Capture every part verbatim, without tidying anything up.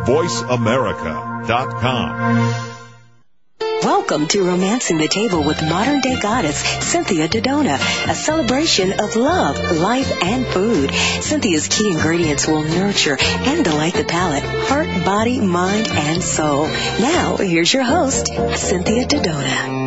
voice america dot com. Welcome to Romancing the Table with modern-day goddess Cynthia Dodona, a celebration of love, life, and food. Cynthia's key ingredients will nurture and delight the palate, heart, body, mind, and soul. Now, here's your host, Cynthia Dodona.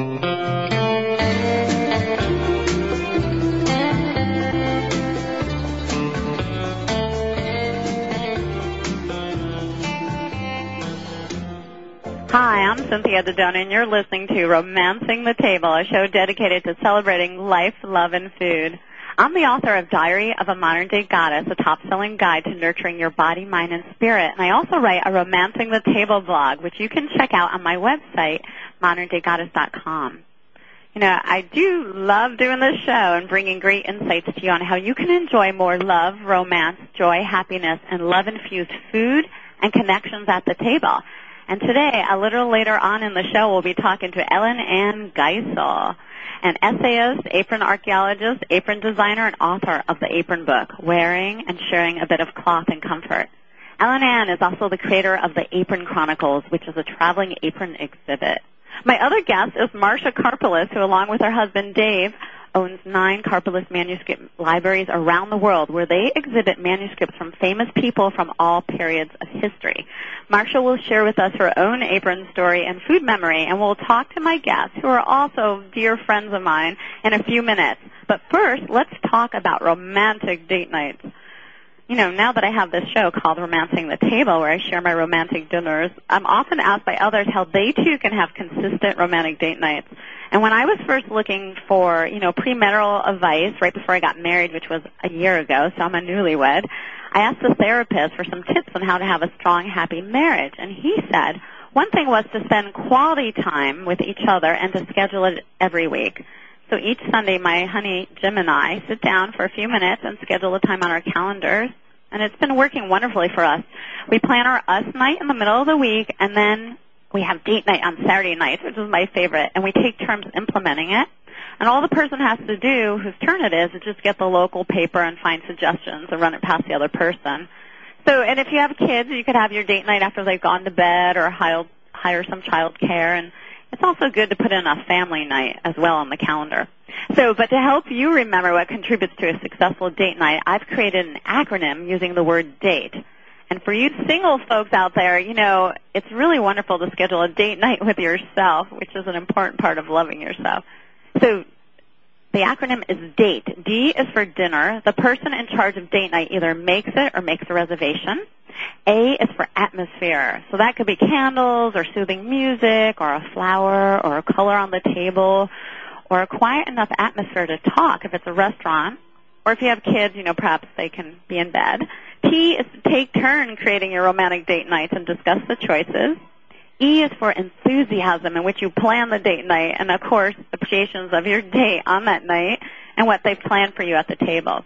Hi, I'm Cynthia Dodona, and you're listening to Romancing the Table, a show dedicated to celebrating life, love, and food. I'm the author of Diary of a Modern-Day Goddess, a top-selling guide to nurturing your body, mind, and spirit. And I also write a Romancing the Table blog, which you can check out on my website, modern day goddess dot com. You know, I do love doing this show and bringing great insights to you on how you can enjoy more love, romance, joy, happiness, and love-infused food and connections at the table. And today, a little later on in the show, we'll be talking to Ellen Ann Geisel, an essayist, apron archaeologist, apron designer, and author of the Apron Book, Wearing and Sharing a Bit of Cloth and Comfort. Ellen Ann is also the creator of the Apron Chronicles, which is a traveling apron exhibit. My other guest is Marsha Karpeles, who, along with her husband Dave, owns nine Karpeles manuscript libraries around the world where they exhibit manuscripts from famous people from all periods of history. Marsha will share with us her own apron story and food memory, and we'll talk to my guests, who are also dear friends of mine, in a few minutes. But first, let's talk about romantic date nights. You know, now that I have this show called Romancing the Table, where I share my romantic dinners, I'm often asked by others how they, too, can have consistent romantic date nights. And when I was first looking for, you know, premarital advice right before I got married, which was a year ago, so I'm a newlywed, I asked the therapist for some tips on how to have a strong, happy marriage. And he said one thing was to spend quality time with each other and to schedule it every week. So each Sunday, my honey Jim and I sit down for a few minutes and schedule a time on our calendars, and it's been working wonderfully for us. We plan our us night in the middle of the week, and then we have date night on Saturday nights, which is my favorite, and we take turns implementing it. And all the person has to do, whose turn it is, is just get the local paper and find suggestions and run it past the other person. So, and if you have kids, you could have your date night after they've gone to bed or hire, hire some child care, and it's also good to put in a family night as well on the calendar. So, but to help you remember what contributes to a successful date night, I've created an acronym using the word DATE. And for you single folks out there, you know, it's really wonderful to schedule a date night with yourself, which is an important part of loving yourself. So the acronym is DATE. D is for dinner. The person in charge of date night either makes it or makes a reservation. A is for atmosphere. So that could be candles or soothing music or a flower or a color on the table or a quiet enough atmosphere to talk if it's a restaurant. Or if you have kids, you know, perhaps they can be in bed. T is to take turn creating your romantic date nights and discuss the choices. E is for enthusiasm, in which you plan the date night and, of course, appreciations of your date on that night and what they've planned for you at the table.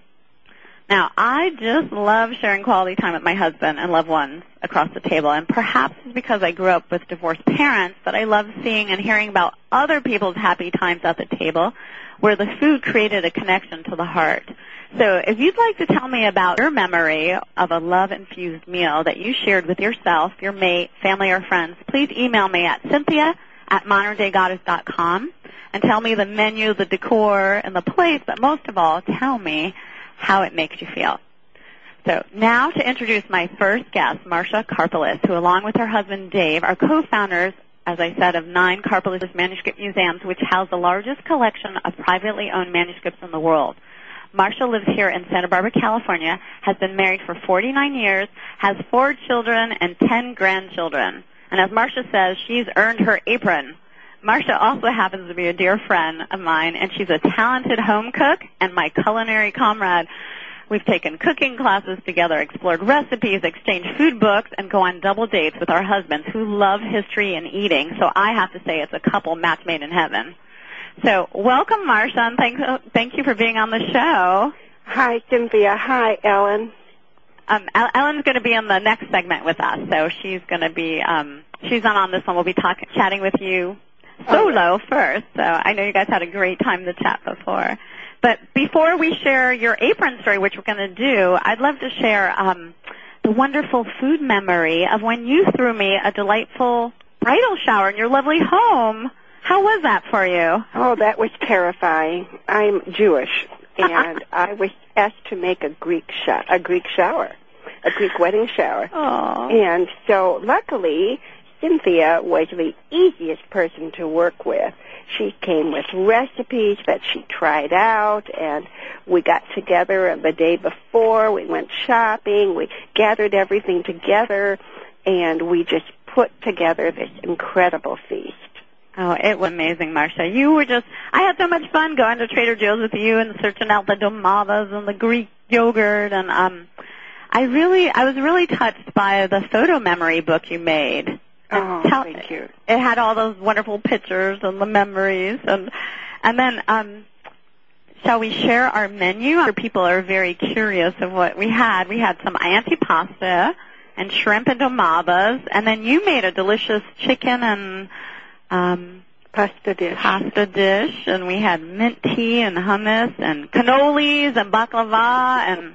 Now, I just love sharing quality time with my husband and loved ones across the table, and perhaps it's because I grew up with divorced parents that I love seeing and hearing about other people's happy times at the table where the food created a connection to the heart. So if you'd like to tell me about your memory of a love-infused meal that you shared with yourself, your mate, family, or friends, please email me at Cynthia at modern day goddess dot com and tell me the menu, the decor, and the place, but most of all, tell me how it makes you feel. So now to introduce my first guest, Marsha Karpeles, who along with her husband Dave are co-founders, as I said, of nine Karpeles Manuscript Museums, which house the largest collection of privately owned manuscripts in the world. Marsha lives here in Santa Barbara, California, has been married for forty-nine years, has four children and ten grandchildren. And as Marsha says, she's earned her apron. Marsha also happens to be a dear friend of mine, and she's a talented home cook and my culinary comrade. We've taken cooking classes together, explored recipes, exchanged food books, and go on double dates with our husbands who love history and eating. So I have to say it's a couple match made in heaven. So welcome, Marsha, and thank, thank you for being on the show. Hi, Cynthia. Hi, Ellen. Um, Ellen's going to be in the next segment with us, so she's going to be, um, she's not on this one. We'll be talking, chatting with you solo okay. first. So I know you guys had a great time to chat before. But before we share your apron story, which we're going to do, I'd love to share um, the wonderful food memory of when you threw me a delightful bridal shower in your lovely home. How was that for you? Oh, that was terrifying. I'm Jewish, and I was asked to make a Greek sho- a Greek shower, a Greek wedding shower. Aww. And so, luckily, Cynthia was the easiest person to work with. She came with recipes that she tried out, and we got together the day before. We went shopping. We gathered everything together, and we just put together this incredible feast. Oh, it was amazing, Marcia. You were just, I had so much fun going to Trader Joe's with you and searching out the domavas and the Greek yogurt, and um, I really, I was really touched by the photo memory book you made. Oh, tell, thank you. It had all those wonderful pictures and the memories, and and then um, shall we share our menu? Our people are very curious of what we had. We had some antipasta and shrimp and domavas, and then you made a delicious chicken and um, pasta dish. Pasta dish, and we had mint tea and hummus and cannolis and baklava and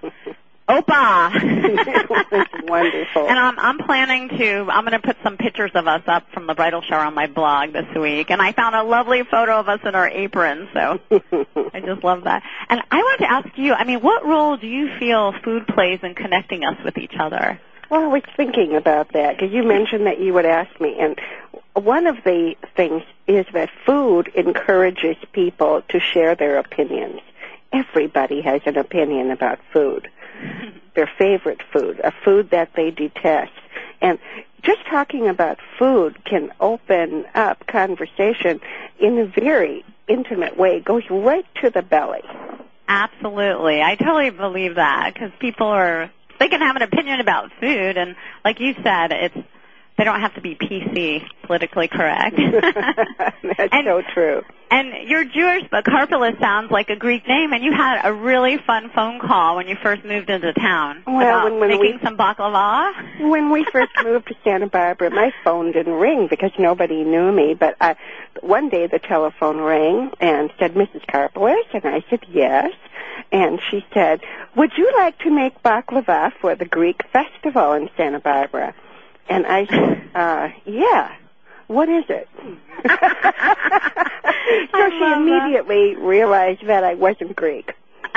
Opa. It was wonderful. And I'm, I'm planning to, I'm going to put some pictures of us up from the bridal shower on my blog this week. And I found a lovely photo of us in our aprons, so I just love that. And I wanted to ask you, I mean, what role do you feel food plays in connecting us with each other? Well, I was thinking about that because you mentioned that you would ask me. And one of the things is that food encourages people to share their opinions. Everybody has an opinion about food. Their favorite food, a food that they detest. And just talking about food can open up conversation in a very intimate way. It goes right to the belly. Absolutely. I totally believe that because people are, they can have an opinion about food, and like you said, it's, they don't have to be P C, politically correct. That's and, so true. And you're Jewish, but Karpeles sounds like a Greek name, and you had a really fun phone call when you first moved into town well, about when, when making we, some baklava. When we first moved to Santa Barbara, my phone didn't ring because nobody knew me, but I, one day the telephone rang and said, Missus Karpeles, and I said, yes. And she said, would you like to make baklava for the Greek festival in Santa Barbara? And I said, uh, yeah, what is it? So she immediately that. realized that I wasn't Greek.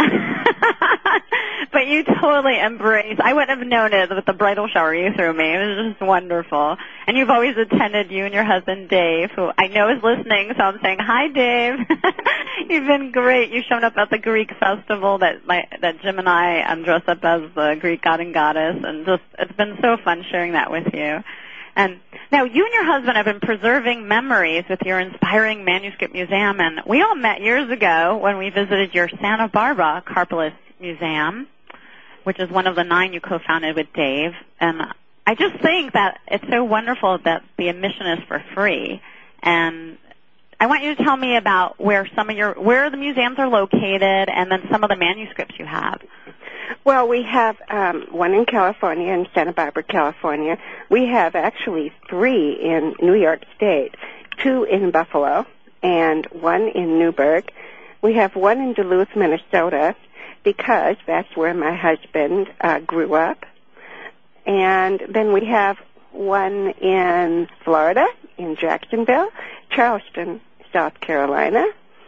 But you totally embraced. I wouldn't have known it with the bridal shower you threw me. It was just wonderful. And you've always attended, you and your husband, Dave, who I know is listening, so I'm saying, hi, Dave. You've been great. You've shown up at the Greek festival that my that Jim and I um, dress up as the Greek god and goddess, and just it's been so fun sharing that with you. And now you and your husband have been preserving memories with your inspiring manuscript museum, and we all met years ago when we visited your Santa Barbara Karpeles Museum, which is one of the nine you co-founded with Dave. And I just think that it's so wonderful that the admission is for free. And I want you to tell me about where some of your where the museums are located, and then some of the manuscripts you have. Well, we have um, one in California, in Santa Barbara, California. We have actually three in New York State, two in Buffalo, and one in Newburgh. We have one in Duluth, Minnesota, because that's where my husband uh, grew up. And then we have one in Florida, in Jacksonville, Charleston, South Carolina.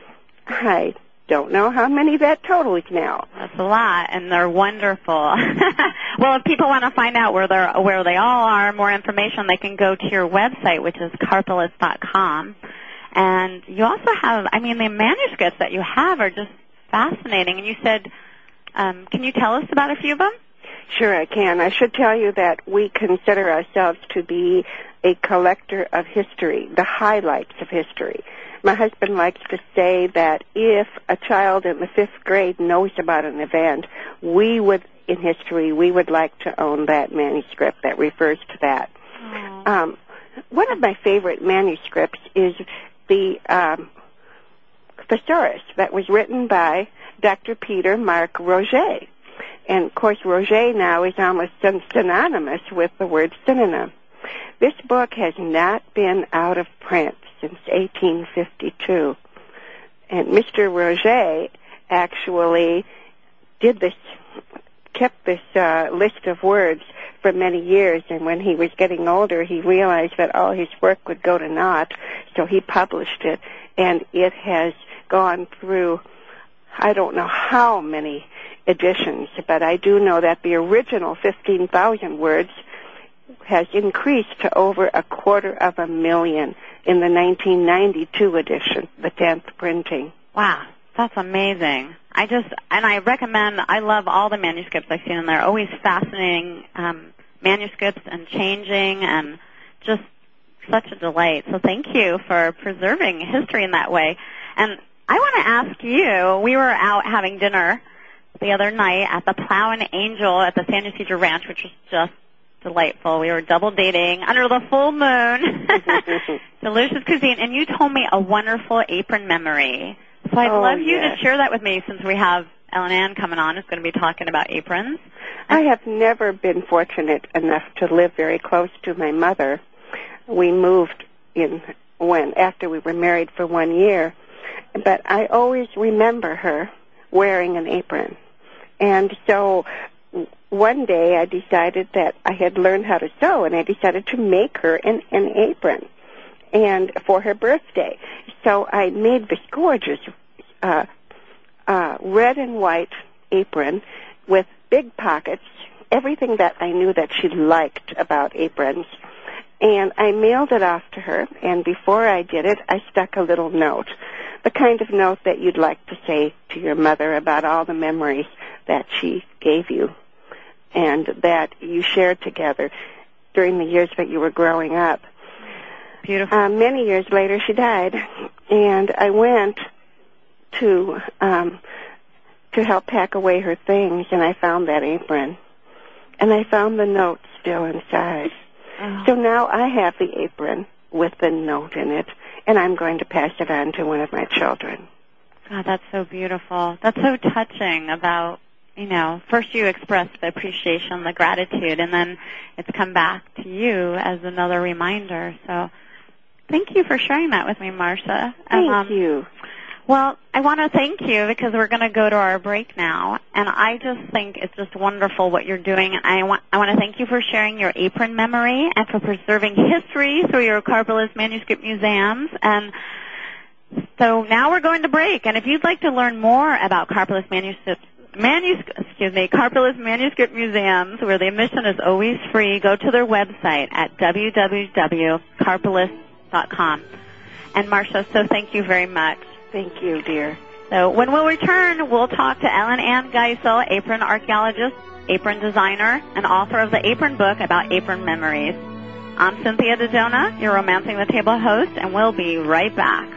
I don't know how many that totals now. That's a lot, and they're wonderful. Well, if people want to find out where they're where they all are, more information, they can go to your website, which is karpeles dot com. And you also have, I mean, the manuscripts that you have are just fascinating. And you said, um, can you tell us about a few of them? Sure, I can. I should tell you that we consider ourselves to be a collector of history, the highlights of history. My husband likes to say that if a child in the fifth grade knows about an event, we would, in history, we would like to own that manuscript that refers to that. Um, one of my favorite manuscripts is the um, thesaurus that was written by Doctor Peter Mark Roget. And, of course, Roget now is almost synonymous with the word synonym. This book has not been out of print since eighteen fifty-two. And Mister Roget actually did this, kept this uh, list of words for many years, and when he was getting older, he realized that all his work would go to naught, so he published it, and it has gone through, I don't know how many editions, but I do know that the original fifteen thousand words has increased to over a quarter of a million in the nineteen ninety-two edition, the tenth printing. Wow, that's amazing. I just, and I recommend, I love all the manuscripts I've seen, and they're always fascinating um, manuscripts and changing and just such a delight. So thank you for preserving history in that way. And I want to ask you, we were out having dinner the other night at the Plow and Angel at the San Ysidro Ranch, which was just delightful. We were double dating under the full moon. Delicious cuisine. And you told me a wonderful apron memory. So I'd oh, love you yes. to share that with me, since we have Ellen Ann coming on who's going to be talking about aprons. I have never been fortunate enough to live very close to my mother. We moved in when after we were married for one year, but I always remember her wearing an apron. And so one day I decided that I had learned how to sew, and I decided to make her an, an apron and for her birthday. So I made this gorgeous uh, uh, red and white apron with big pockets, everything that I knew that she liked about aprons. And I mailed it off to her, and before I did it, I stuck a little note, the kind of note that you'd like to say to your mother about all the memories that she gave you and that you shared together during the years that you were growing up. Beautiful. Uh, many years later, she died, and I went to um, to help pack away her things, and I found that apron, and I found the note still inside. Oh. So now I have the apron with the note in it, and I'm going to pass it on to one of my children. God, that's so beautiful. That's so touching about, you know, first you express the appreciation, the gratitude, and then it's come back to you as another reminder. So thank you for sharing that with me, Marcia. Thank um, you. Well, I want to thank you because we're going to go to our break now, and I just think it's just wonderful what you're doing. And I want I want to thank you for sharing your apron memory and for preserving history through your Karpeles Manuscript Museums. And so now we're going to break. And if you'd like to learn more about Karpeles Manuscript, manuscript excuse me, Karpeles Manuscript Museums, where the admission is always free, go to their website at w w w dot karpeles dot com. And Marcia, so thank you very much. Thank you, dear. So when we'll return, we'll talk to Ellen Ann Geisel, apron archaeologist, apron designer, and author of the Apron Book about apron memories. I'm Cynthia Dodona, your Romancing the Table host, and we'll be right back.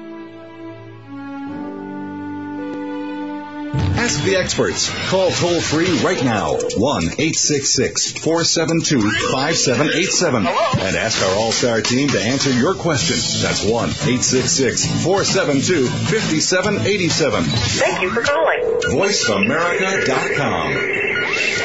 Ask the experts. Call toll-free right now, one eight six six, four seven two, five seven eight seven. And ask our All-Star team to answer your question. That's one eight six six, four seven two, five seven eight seven. Thank you for calling. voice america dot com.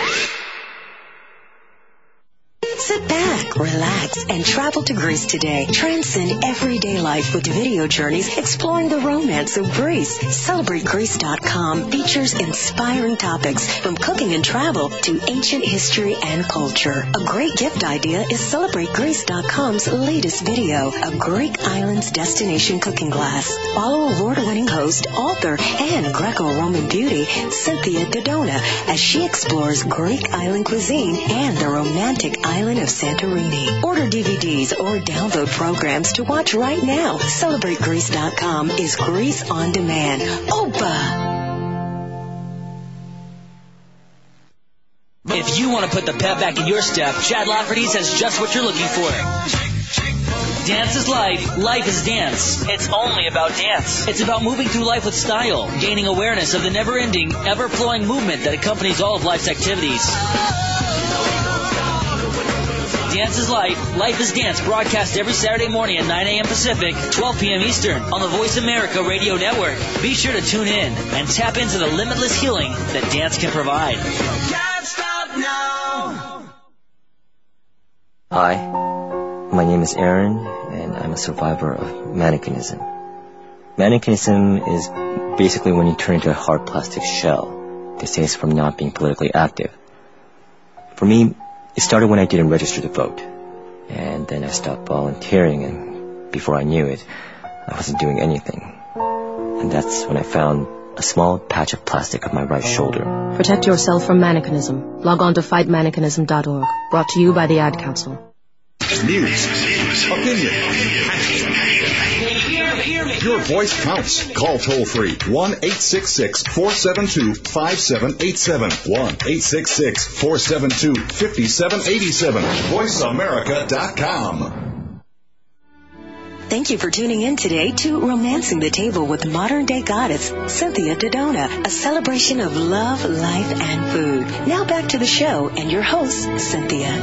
Sit back, relax, and travel to Greece today. Transcend everyday life with video journeys exploring the romance of Greece. Celebrate Greece dot com features inspiring topics from cooking and travel to ancient history and culture. A great gift idea is Celebrate Greece dot com's latest video, a Greek Islands Destination Cooking Class. Follow award-winning host, author, and Greco-Roman beauty, Cynthia Dodona, as she explores Greek island cuisine and the romantic island of Santorini. Order D V Ds or download programs to watch right now. Celebrate Greece dot com is Greece on demand. Opa! If you want to put the pep back in your step, Chad Lafferty's has just what you're looking for. Dance is life. Life is dance. It's only about dance. It's about moving through life with style, gaining awareness of the never-ending, ever-flowing movement that accompanies all of life's activities. Dance is Life, Life is Dance, broadcast every Saturday morning at nine a.m. Pacific, twelve p.m. Eastern on the Voice America Radio Network. Be sure to tune in and tap into the limitless healing that dance can provide. Can't stop now. Hi, my name is Aaron, and I'm a survivor of mannequinism. Mannequinism is basically when you turn into a hard plastic shell. They say it's from not being politically active. For me, It started when I didn't register to vote. And then I stopped volunteering, and before I knew it, I wasn't doing anything. And that's when I found a small patch of plastic on my right shoulder. Protect yourself from mannequinism. Log on to fight mannequinism dot org. Brought to you by the Ad Council. News, opinion. Your voice counts. Call toll free one eight six six, four seven two, five seven eight seven. one eight six six, four seven two, five seven eight seven. voice america dot com. Thank you for tuning in today to Romancing the Table with modern-day goddess Cynthia Dodona, a celebration of love, life, and food. Now back to the show and your host, Cynthia.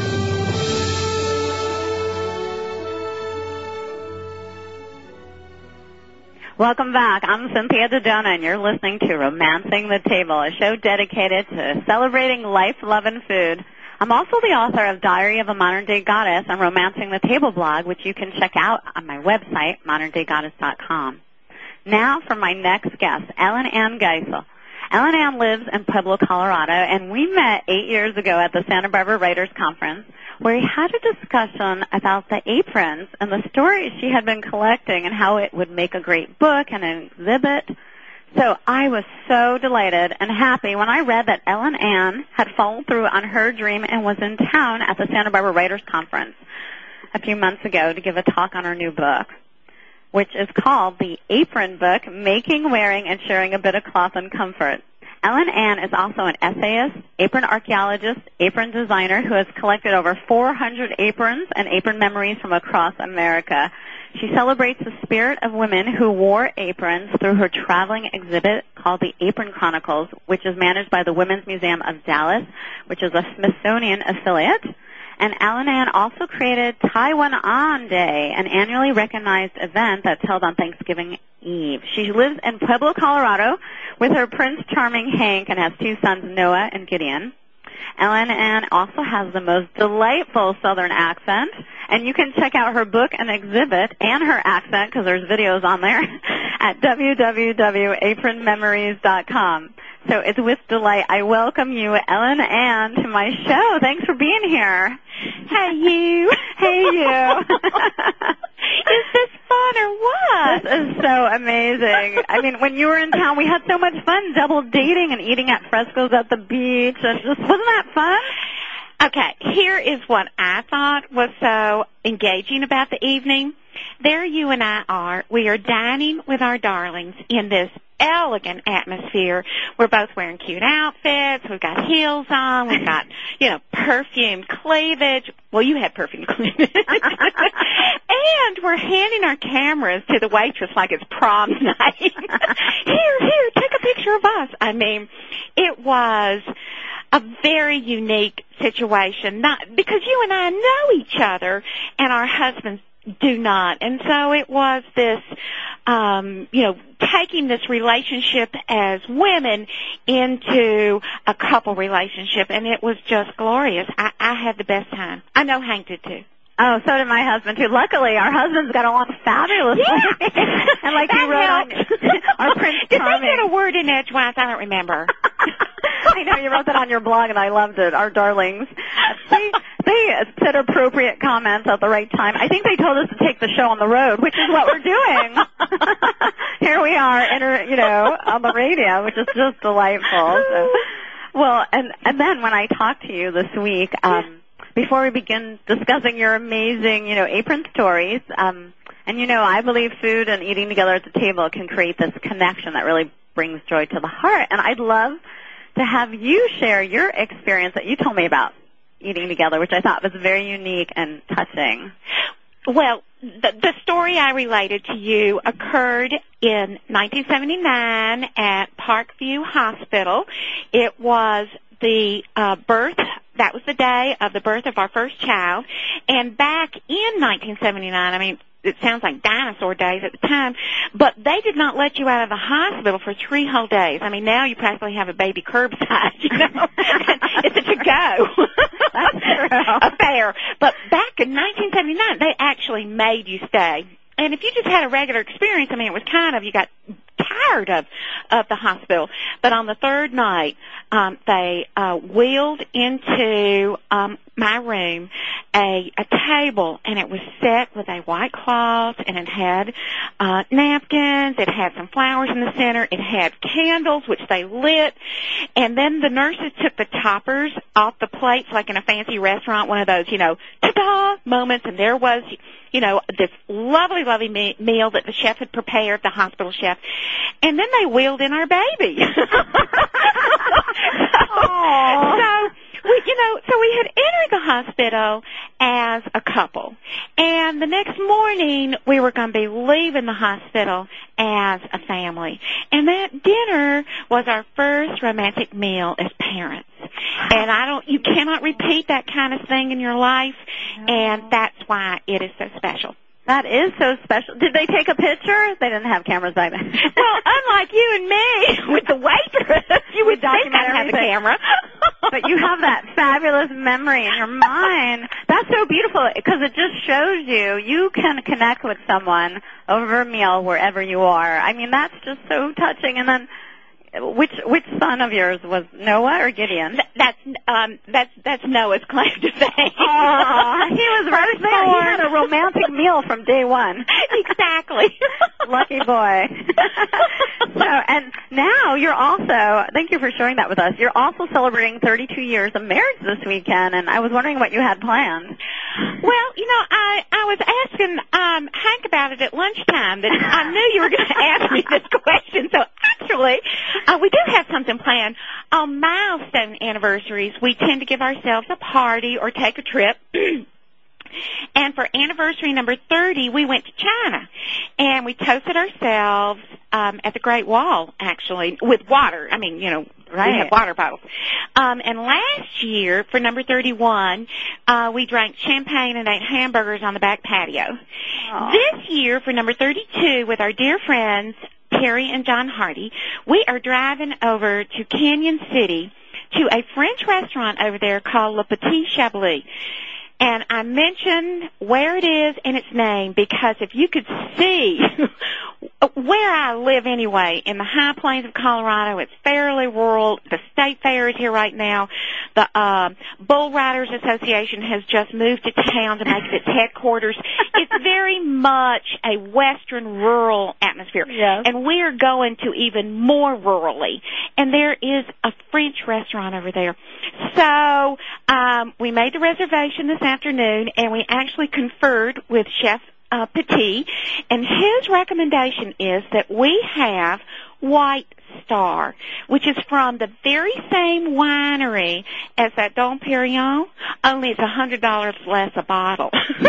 Welcome back. I'm Cynthia Dodona, and you're listening to Romancing the Table, a show dedicated to celebrating life, love, and food. I'm also the author of Diary of a Modern-Day Goddess and Romancing the Table blog, which you can check out on my website, modern day goddess dot com. Now for my next guest, Ellen Ann Geisel. Ellen Ann lives in Pueblo, Colorado, and we met eight years ago at the Santa Barbara Writers Conference, where we had a discussion about the aprons and the stories she had been collecting and how it would make a great book and an exhibit. So I was so delighted and happy when I read that Ellen Ann had followed through on her dream and was in town at the Santa Barbara Writers Conference a few months ago to give a talk on her new book, which is called The Apron Book, Making, Wearing, and Sharing a Bit of Cloth and Comfort. Ellen Ann is also an essayist, apron archaeologist, apron designer who has collected over four hundred aprons and apron memories from across America. She celebrates the spirit of women who wore aprons through her traveling exhibit called the Apron Chronicles, which is managed by the Women's Museum of Dallas, which is a Smithsonian affiliate. And Ellen Ann also created Taiwan On Day, an annually recognized event that's held on Thanksgiving Eve. She lives in Pueblo, Colorado, with her Prince Charming Hank and has two sons, Noah and Gideon. Ellen Ann also has the most delightful Southern accent, and you can check out her book and exhibit and her accent, because there's videos on there, at w w w dot apron memories dot com. So it's with delight I welcome you, Ellen Ann, to my show. Thanks for being here. Hey, you. Hey, you. Is this fun or what? This is so amazing. I mean, when you were in town, we had so much fun double dating and eating at Fresco's at the beach. And just, wasn't that fun? Okay, here is what I thought was so engaging about the evening. There you and I are. We are dining with our darlings in this elegant atmosphere. We're both wearing cute outfits. We've got heels on. We've got, you know, perfumed cleavage. Well, you had perfumed cleavage. And we're handing our cameras to the waitress like it's prom night. Here, here, take a picture of us. I mean, it was a very unique situation, not because you and I know each other and our husbands do not. And so it was this, um, you know, taking this relationship as women into a couple relationship, and it was just glorious. I, I had the best time. I know Hank did too. Oh, so did my husband too. Luckily, our husbands got along fabulously. Yeah. And like you wrote on our Prince Did Charming. they get a word in edgewise? I don't remember. I know, you wrote that on your blog, and I loved it. Our darlings. They, they said appropriate comments at the right time. I think they told us to take the show on the road, which is what we're doing. Here we are, inter, you know, on the radio, which is just delightful. So, well, and, and then when I talked to you this week, um, before we begin discussing your amazing, you know, apron stories, um, and, you know, I believe food and eating together at the table can create this connection that really brings joy to the heart. And I'd love to have you share your experience that you told me about eating together, which I thought was very unique and touching. Well, the, the story I related to you occurred in nineteen seventy-nine at Parkview Hospital. It was the uh, birth, that was the day of the birth of our first child. And back in nineteen seventy-nine, I mean, it sounds like dinosaur days at the time, but they did not let you out of the hospital for three whole days. I mean, now you practically have a baby curbside, you know. It's a to-go affair. But back in nineteen seventy-nine, they actually made you stay. And if you just had a regular experience, I mean, it was kind of, you got tired of of the hospital. But on the third night, um, they uh, wheeled into um, my room a a table, and it was set with a white cloth, and it had uh, napkins. It had some flowers in the center. It had candles, which they lit, and then the nurses took the toppers off the plates, like in a fancy restaurant, one of those, you know, ta-da moments, and there was, you know, this lovely, lovely me- meal that the chef had prepared, the hospital chef, and then they wheeled in our baby. so, so we, you know, so we had entered the hospital as a couple, and the next morning we were going to be leaving the hospital as a family, and that dinner was our first romantic meal as parents. And I don't, you cannot repeat that kind of thing in your life, and that's why it is so special. That is so special. Did they take a picture? They didn't have cameras back then. Well, unlike you and me with the waitress, you would think I'd have a camera. But you have that fabulous memory in your mind. That's so beautiful because it just shows you you can connect with someone over a meal wherever you are. I mean, that's just so touching. And then Which which son of yours was Noah or Gideon? Th- that's um that's that's Noah's claim to fame. Oh, he was right there. He had a romantic meal from day one. Exactly. Lucky boy. So, and now you're also, thank you for sharing that with us, you're also celebrating thirty-two years of marriage this weekend, and I was wondering what you had planned. Well, you know, I, I was asking um, Hank about it at lunchtime, that I knew you were going to ask me this question, so actually, uh, we do have something planned. On milestone anniversaries, we tend to give ourselves a party or take a trip. And for anniversary number thirty, we went to China, and we toasted ourselves um, at the Great Wall, actually, with water. I mean, you know, right. We have water bottles. Um, and last year, for number thirty-one, uh, we drank champagne and ate hamburgers on the back patio. Aww. This year, for number thirty-two, with our dear friends, Terry and John Hardy, we are driving over to Canyon City to a French restaurant over there called Le Petit Chablis. And I mention where it is and its name because if you could see where I live anyway, in the high plains of Colorado, it's fairly rural. The state fair is here right now. The uh, Bull Riders Association has just moved to town to make it its headquarters. It's very much a western rural atmosphere. Yes. And we are going to even more rurally. And there is a French restaurant over there. So um, we made the reservation this afternoon, and we actually conferred with Chef uh, Petit, and his recommendation is that we have White Star, which is from the very same winery as that Dom Perignon, only it's one hundred dollars less a bottle.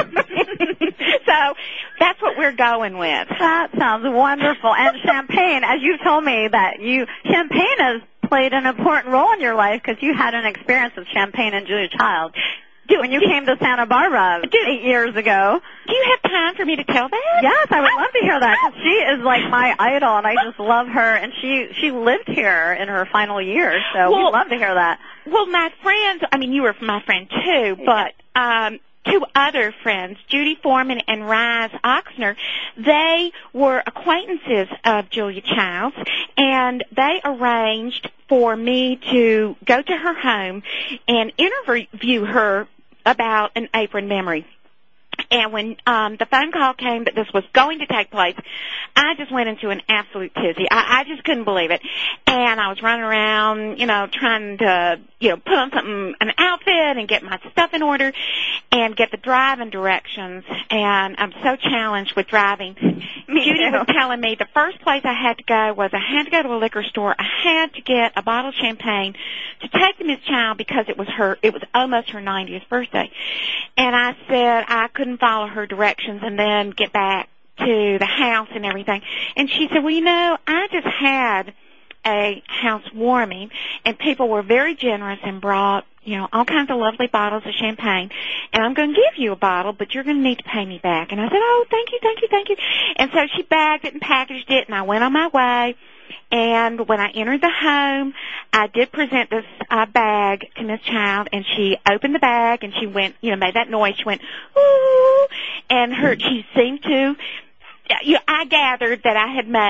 So that's what we're going with. That sounds wonderful. And champagne, as you've told me that you, champagne has played an important role in your life because you had an experience with champagne and Julia Child. Do, when you do, came to Santa Barbara do, eight years ago. Do you have time for me to tell that? Yes, I would love to hear that. Cause she is like my idol, and I just love her. And she she lived here in her final years, so well, we'd love to hear that. Well, my friends, I mean, you were my friend too, but um, two other friends, Judy Foreman and Rise Oxner, they were acquaintances of Julia Child's, and they arranged for me to go to her home and interview her about an apron memory. And when um, the phone call came that this was going to take place, I just went into an absolute tizzy. I, I just couldn't believe it. And I was running around, you know, trying to, you know, put on something, an outfit and get my stuff in order and get the driving directions. And I'm so challenged with driving. Me Judy too. was telling me the first place I had to go was I had to go to a liquor store. I had to get a bottle of champagne to take to Miss Child because it was her, it was almost her ninetieth birthday. And I said I couldn't follow her directions and then get back to the house and everything. And she said, well, you know, I just had a housewarming, and people were very generous and brought, you know, all kinds of lovely bottles of champagne, and I'm going to give you a bottle, but you're going to need to pay me back. And I said, oh, thank you, thank you, thank you. And so she bagged it and packaged it, and I went on my way. And when I entered the home, I did present this uh, bag to Miss Child, and she opened the bag, and she went, you know, made that noise. She went, ooh, and her, she seemed to, you know, I gathered that I had made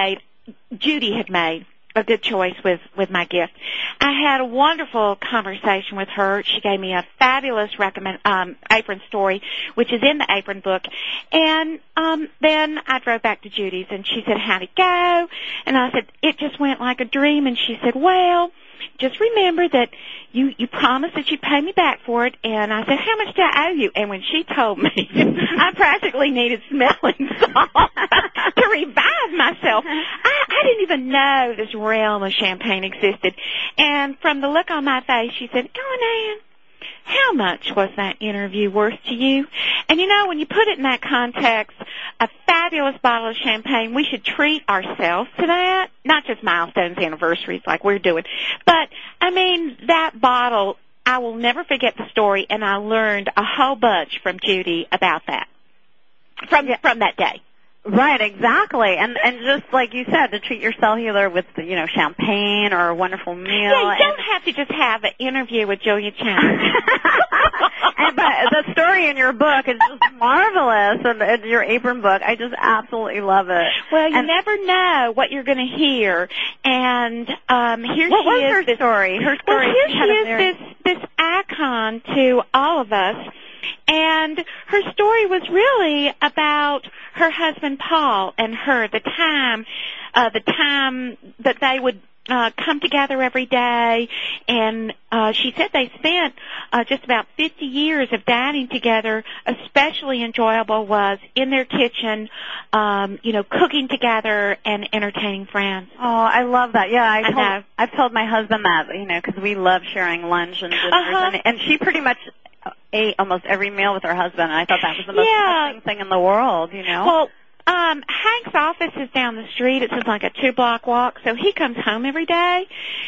Judy had made a good choice with, with my gift. I had a wonderful conversation with her. She gave me a fabulous recommend, um, apron story, which is in the apron book. And um, then I drove back to Judy's, and she said, how'd it go? And I said, it just went like a dream. And she said, well, just remember that you, you promised that you'd pay me back for it. And I said, how much do I owe you? And when she told me, I practically needed smelling salt to revive myself. I, I didn't even know this realm of champagne existed. And from the look on my face, she said, oh, Nan, how much was that interview worth to you? And, you know, when you put it in that context, a fabulous bottle of champagne, we should treat ourselves to that, not just milestones, anniversaries like we're doing. But, I mean, that bottle, I will never forget the story, and I learned a whole bunch from Judy about that, from yeah. from that day. Right, exactly. And and just like you said, to treat yourself either with, you know, champagne or a wonderful meal. Yeah, you don't and, have to just have an interview with Julia Child. and, but the story in your book is just marvelous, and, and your apron book. I just absolutely love it. Well, you and, never know what you're going to hear. And um, here what she was is. her this, story? Her story. Well, here she is, very... this this icon to all of us. And her story was really about her husband Paul and her, the time, uh, the time that they would uh, come together every day. And uh, she said they spent uh, just about fifty years of dining together. Especially enjoyable was in their kitchen, um, you know, cooking together and entertaining friends. Oh, I love that. Yeah, I, I told, know. I've told my husband that, you know, because we love sharing lunch and dinners, Uh-huh. and, and she pretty much ate almost every meal with her husband, and I thought that was the most Yeah. touching thing in the world, you know? Well, um, Hank's office is down the street. It's just like a two-block walk, so he comes home every day.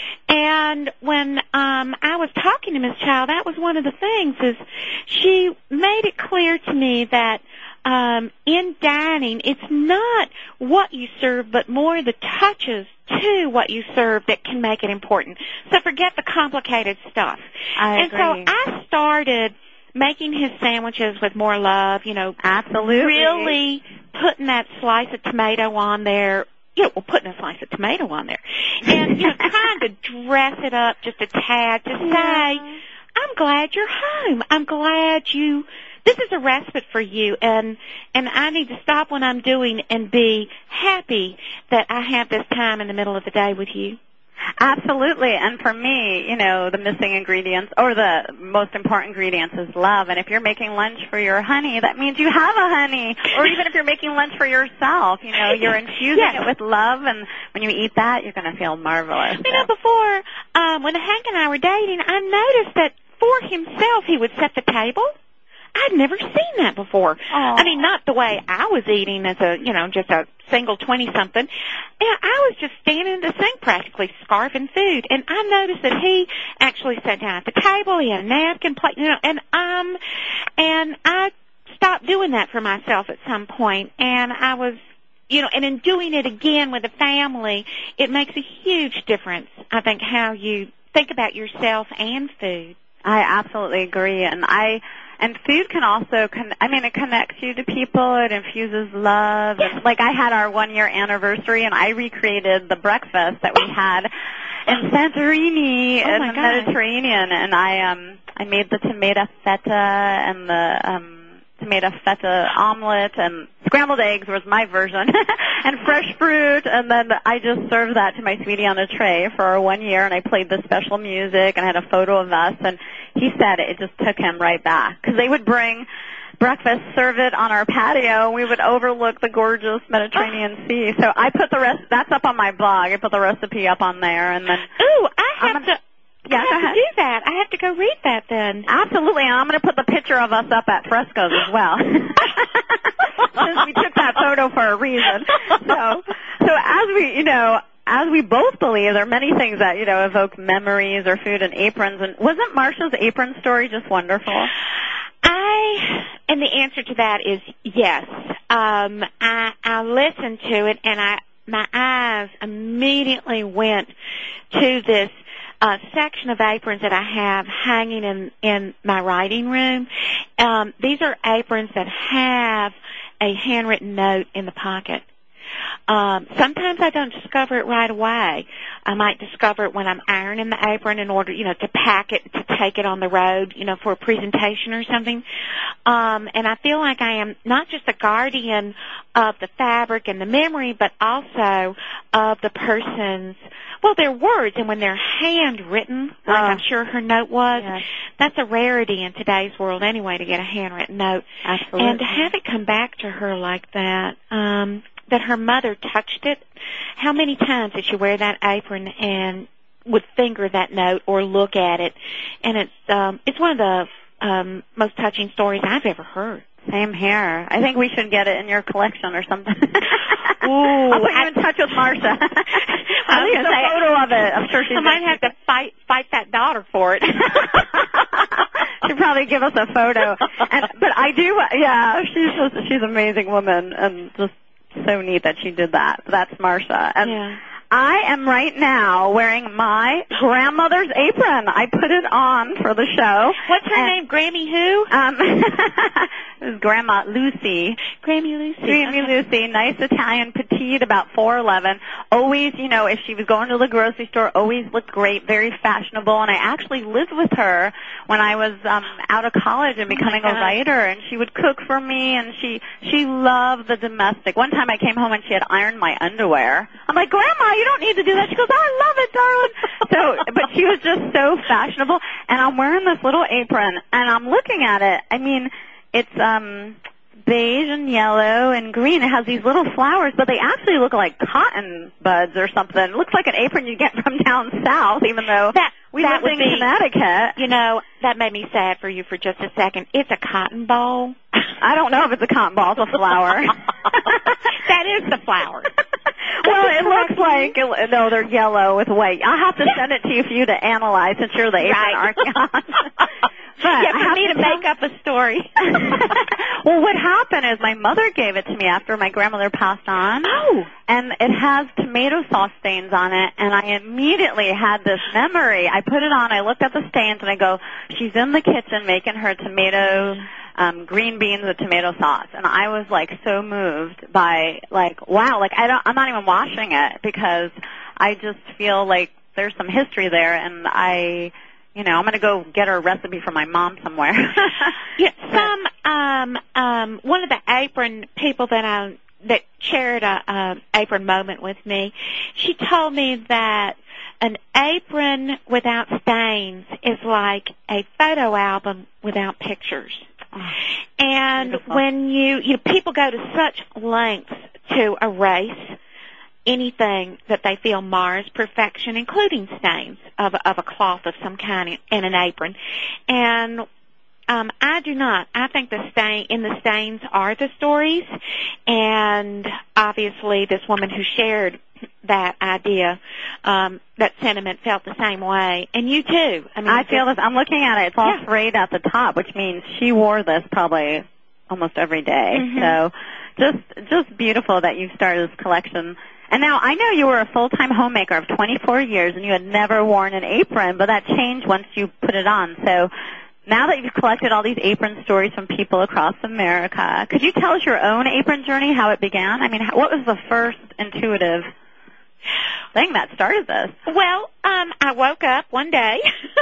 And when um, I was talking to Miss Child, that was one of the things, is she made it clear to me that um, in dining, it's not what you serve, but more the touches to what you serve that can make it important. So forget the complicated stuff. I and agree. so I started making his sandwiches with more love, you know, Absolutely. really putting that slice of tomato on there. You know, well, putting a slice of tomato on there. And, you know, trying to dress it up just a tad to say, Yeah. I'm glad you're home. I'm glad you, this is a respite for you, and, and I need to stop what I'm doing and be happy that I have this time in the middle of the day with you. Absolutely. And for me, you know, the missing ingredients or the most important ingredients is love. And if you're making lunch for your honey, that means you have a honey. Or even if you're making lunch for yourself, you know, you're infusing Yes. it with love. And when you eat that, you're going to feel marvelous. You know, before, um, when Hank and I were dating, I noticed that for himself he would set the table. I'd never seen that before. I mean, not the way I was eating as a, you know, just a single twenty-something. Yeah, I was just standing in the sink practically scarfing food. And I noticed that he actually sat down at the table. He had a napkin, plate, you know, and, um, and I stopped doing that for myself at some point. And I was, you know, and in doing it again with a family, it makes a huge difference, I think, how you think about yourself and food. I absolutely agree. And I, And food can also, con- I mean, it connects you to people. It infuses love. Yes. And, like, I had our one-year anniversary, and I recreated the breakfast that we had in Santorini Oh in my the God. Mediterranean. And I um I made the tomato feta and the um tomato feta omelet, and scrambled eggs was my version, and fresh fruit. And then I just served that to my sweetie on a tray for our one year, and I played the special music and I had a photo of us. And he said it just took him right back, because they would bring breakfast, serve it on our patio, and we would overlook the gorgeous Mediterranean Sea. So I put the rest, that's up on my blog. I put the recipe up on there, and then. Ooh, I have I'm to. Yeah, I go have ahead. to do that. I have to go read that then. Absolutely, and I'm going to put the picture of us up at Fresco's as well. Since we took that photo for a reason. So, so as we, you know, as we both believe, there are many things that, you know, evoke memories or food and aprons. And wasn't Marsha's apron story just wonderful? I, and the answer to that is yes. Um, I, I listened to it, and I, my eyes immediately went to this uh, section of aprons that I have hanging in, in my writing room. Um, these are aprons that have a handwritten note in the pocket. Um, sometimes I don't discover it right away. I might discover it when I'm ironing the apron in order, you know, to pack it, to take it on the road, you know, for a presentation or something. Um, and I feel like I am not just a guardian of the fabric and the memory, but also of the person's, well, their words. And when they're handwritten, like Oh. I'm sure her note was, Yes. that's a rarity in today's world anyway, to get a handwritten note. Absolutely. And to have it come back to her like that, um, that her mother touched it. How many times did she wear that apron and would finger that note or look at it? And it's um, it's one of the um, most touching stories I've ever heard. Same here. I think we should get it in your collection or something. Ooh, I'll put you in touch with Marcia. I'll leave a photo of it. I'm sure she's I might have to fight fight that daughter for it. She'd probably give us a photo. And, but I do, yeah, she's just, she's an amazing woman and just so neat that she did that. That's Marcia. And Yeah. I am right now wearing my grandmother's apron. I put it on for the show. What's her and, name? Grammy who? Um, it was Grandma Lucy. Grammy Lucy. Grammy Okay. Lucy, nice Italian, petite, about four eleven. Always, you know, if she was going to the grocery store, always looked great, very fashionable. And I actually lived with her when I was um, out of college and becoming Oh a writer. And she would cook for me, and she she loved the domestic. One time I came home and she had ironed my underwear. I'm like, Grandma, you don't need to do that. She goes, I love it, darling. So, but she was just so fashionable. And I'm wearing this little apron, and I'm looking at it. I mean, it's um beige and yellow and green. It has these little flowers, but they actually look like cotton buds or something. It looks like an apron you get from down south, even though That, we that live would in be, Connecticut. You know, that made me sad for you for just a second. It's a cotton ball. I don't know if it's a cotton ball. It's a flower. That is the flower. Well, it looks like, it, no, they're yellow with white. I'll have to send it to you for you to analyze since you're the apron Right. archaeologist. But Yeah, I for have me to tell- make up a story. Well, what happened is my mother gave it to me after my grandmother passed on. Oh. And it has tomato sauce stains on it, and I immediately had this memory. I put it on, I looked at the stains, and I go, she's in the kitchen making her tomato, um, green beans with tomato sauce. And I was, like, so moved by, like, wow, like, I don't, I'm not even washing it because I just feel like there's some history there, and I... You know, I'm going to go get her a recipe from my mom somewhere. Yeah, some um um one of the apron people that I that shared a um, apron moment with me, she told me that an apron without stains is like a photo album without pictures. Oh, and beautiful. when you you know, people go to such lengths to erase anything that they feel mars perfection, including stains of, of a cloth of some kind in an apron. And um, I do not. I think the stain in the stains are the stories. And obviously this woman who shared that idea, um, that sentiment, felt the same way. And you too. I mean, I feel this. I'm looking at it. It's all Yeah. frayed at the top, which means she wore this probably almost every day. Mhm. So just just beautiful that you've started this collection. And now I know you were a full-time homemaker of twenty-four years and you had never worn an apron, but that changed once you put it on. So now that you've collected all these apron stories from people across America, could you tell us your own apron journey, how it began? I mean, how- what was the first intuitive thing that started this? Well, um, I woke up one day,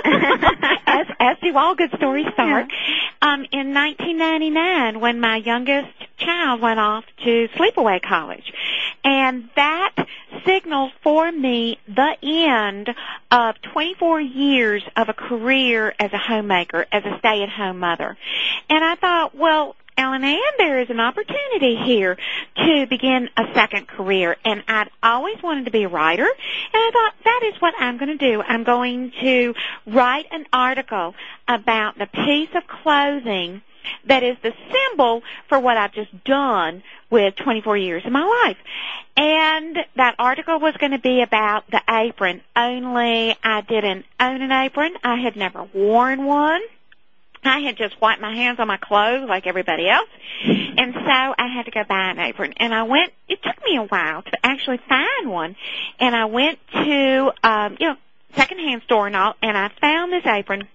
as, as do all good stories start, um, in nineteen ninety-nine when my youngest child went off to sleepaway college. And that signaled for me the end of twenty-four years of a career as a homemaker, as a stay-at-home mother. And I thought, well, Ellen Ann, there is an opportunity here to begin a second career. And I'd always wanted to be a writer. And I thought, that is what I'm going to do. I'm going to write an article about the piece of clothing that is the symbol for what I've just done with twenty-four years of my life. And that article was going to be about the apron, only I didn't own an apron. I had never worn one. I had just wiped my hands on my clothes like everybody else. And so I had to go buy an apron. And I went, it took me a while to actually find one. And I went to, um, you know, secondhand store and all, and I found this apron.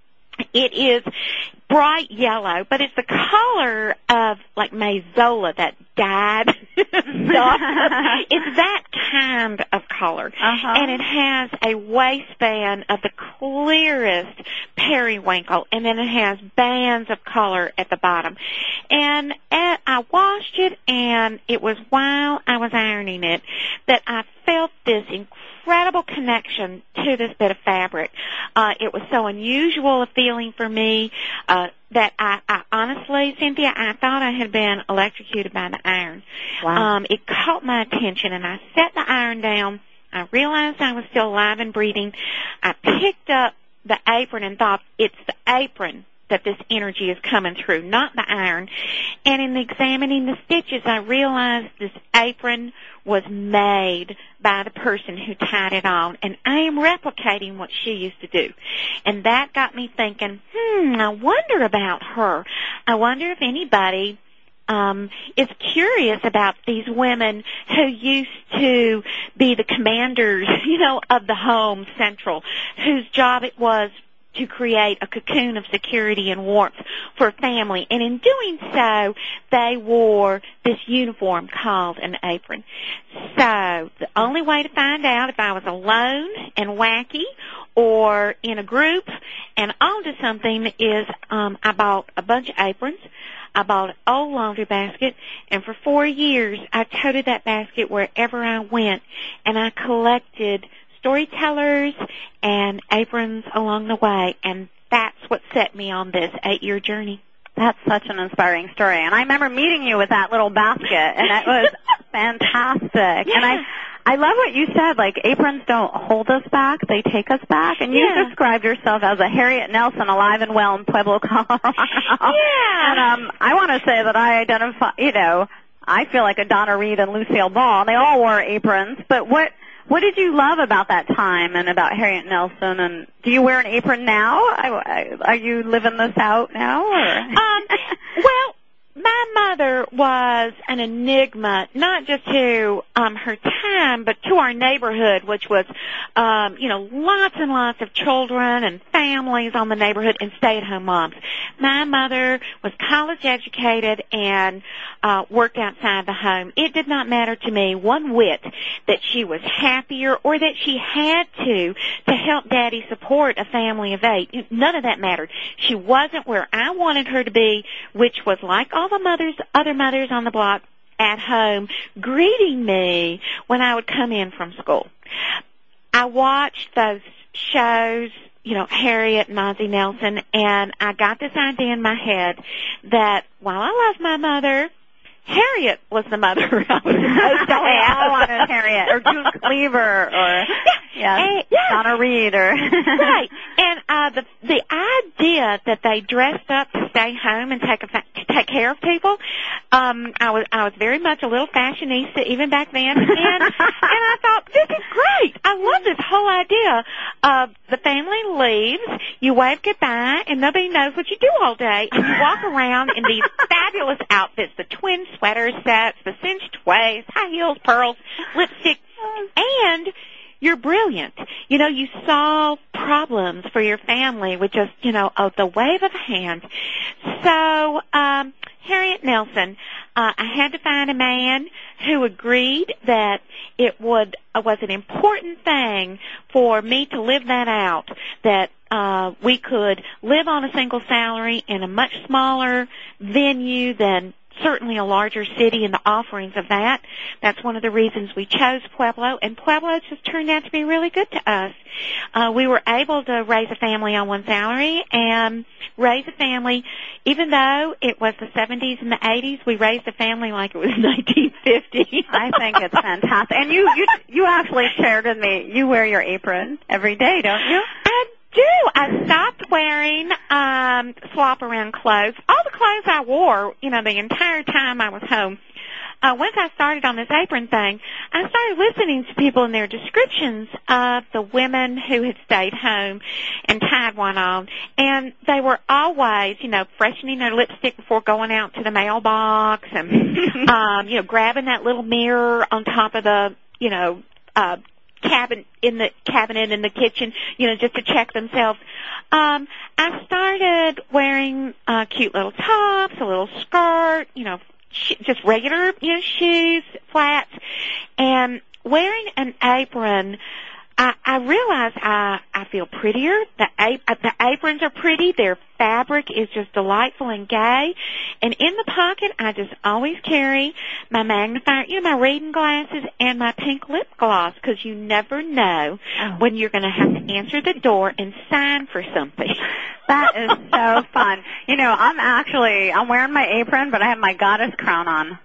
It is bright yellow, but it's the color of like Mazola, that dyed stuff. It's that kind of color. Uh-huh. And it has a waistband of the clearest periwinkle, and then it has bands of color at the bottom. And at, I washed it, and it was while I was ironing it that I felt this incredible connection to this bit of fabric. Uh, it was so unusual a feeling for me uh, that I, I honestly, Cynthia, I thought I had been electrocuted by the iron. Wow. Um, it caught my attention, and I set the iron down. I realized I was still alive and breathing. I picked up the apron and thought, it's the apron that this energy is coming through, not the iron. And in examining the stitches, I realized this apron was made by the person who tied it on, and I am replicating what she used to do. And that got me thinking, hmm, I wonder about her. I wonder if anybody um, is curious about these women who used to be the commanders, you know, of the home central, whose job it was to create a cocoon of security and warmth for family. And in doing so, they wore this uniform called an apron. So the only way to find out if I was alone and wacky or in a group and onto something is um, I bought a bunch of aprons. I bought an old laundry basket, and for four years I toted that basket wherever I went, and I collected storytellers and aprons along the way, and that's what set me on this eight-year journey. That's such an inspiring story. And I remember meeting you with that little basket, and it was fantastic. Yeah. And I I love what you said, like, aprons don't hold us back, they take us back. And you Yeah. described yourself as a Harriet Nelson alive and well in Pueblo, Colorado. Yeah. And um, I want to say that I identify, you know, I feel like a Donna Reed and Lucille Ball. They all wore aprons. But what what did you love about that time and about Harriet Nelson? And do you wear an apron now? I, I, are you living this out now? Or? Um, well, my mother was an enigma, not just to um, her time, but to our neighborhood, which was, um, you know, lots and lots of children and families on the neighborhood and stay-at-home moms. My mother was college educated and uh, worked outside the home. It did not matter to me one whit that she was happier or that she had to to help Daddy support a family of eight. None of that mattered. She wasn't where I wanted her to be, which was like all the mothers, other mothers on the block at home, greeting me when I would come in from school. I watched those shows, you know, Harriet and Ozzie Nelson, and I got this idea in my head that while I love my mother, Harriet was the mother I was supposed to have. I wanted Harriet or June Cleaver or yeah, and, yeah. Donna Reed or right. And uh, the the idea that they dressed up to stay home and take a fa- to take care of people, um, I was I was very much a little fashionista even back then, and and I thought this is great. I love this whole idea of the family leaves, you wave goodbye, and nobody knows what you do all day, and you walk around in these fabulous outfits, the twin sweater sets, the cinched waist, high heels, pearls, lipstick, and you're brilliant. You know, you solve problems for your family with just, you know, uh, the wave of a hand. So, um, Harriet Nelson, uh, I had to find a man who agreed that it would uh, was an important thing for me to live that out, that uh, we could live on a single salary in a much smaller venue than certainly a larger city and the offerings of that. That's one of the reasons we chose Pueblo, and Pueblo just turned out to be really good to us. Uh, we were able to raise a family on one salary and raise a family, even though it was the seventies and the eighties, we raised a family like it was nineteen fifty. I think it's fantastic. And you, you, you actually shared with me, you wear your apron every day, don't you? I do. I stopped wearing um swap around clothes. All the clothes I wore, you know, the entire time I was home. Uh, once I started on this apron thing, I started listening to people in their descriptions of the women who had stayed home and tied one on. And they were always, you know, freshening their lipstick before going out to the mailbox and, um, you know, grabbing that little mirror on top of the, you know, uh, cabinet in the cabinet in the kitchen, you know, just to check themselves. Um, I started wearing uh, cute little tops, a little skirt, you know, sh- just regular, you know, shoes, flats, and wearing an apron. I, I realize I, I feel prettier. The, ap- the aprons are pretty. Their fabric is just delightful and gay. And in the pocket, I just always carry my magnifier, you know, my reading glasses and my pink lip gloss, because you never know oh. when you're going to have to answer the door and sign for something. That is so fun. You know, I'm actually, I'm wearing my apron, but I have my goddess crown on.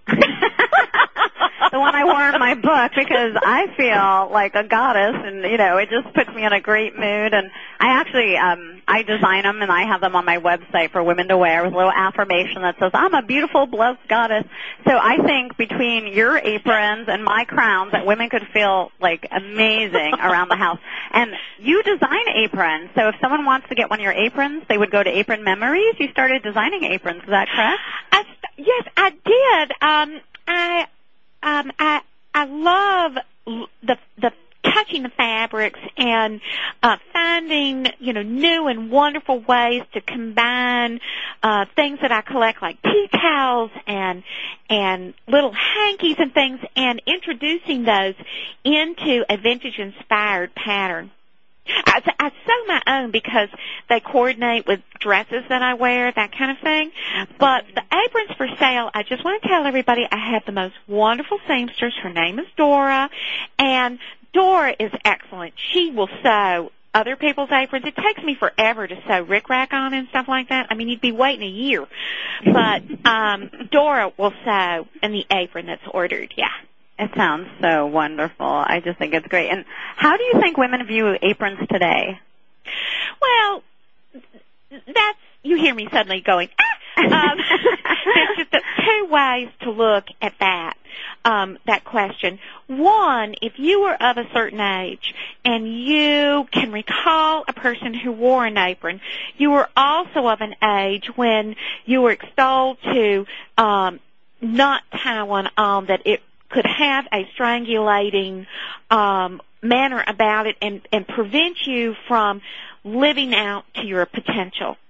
The one I wore in my book, because I feel like a goddess, and, you know, it just puts me in a great mood. And I actually, um, I design them, and I have them on my website for women to wear with a little affirmation that says, I'm a beautiful, blessed goddess. So I think between your aprons and my crowns that women could feel, like, amazing around the house. And you design aprons, so if someone wants to get one of your aprons, they would go to Apron Memories. You started designing aprons, is that correct? I, yes, I did. Um, I... Um, I I love the the touching the fabrics and uh, finding, you know, new and wonderful ways to combine uh, things that I collect, like tea towels and and little hankies and things, and introducing those into a vintage inspired pattern. I, I sew my own because they coordinate with dresses that I wear, that kind of thing. But the aprons for sale, I just want to tell everybody I have the most wonderful seamstress. Her name is Dora, and Dora is excellent. She will sew other people's aprons. It takes me forever to sew rickrack on and stuff like that. I mean, you'd be waiting a year. But um, Dora will sew in the apron that's ordered, yeah. It sounds so wonderful. I just think it's great. And how do you think women view aprons today? Well, that's, you hear me suddenly going, ah! Um, there's just a, two ways to look at that, um, that question. One, if you were of a certain age and you can recall a person who wore an apron, you were also of an age when you were extolled to um, not tie one on, that it could have a strangulating um, manner about it and, and prevent you from living out to your potential.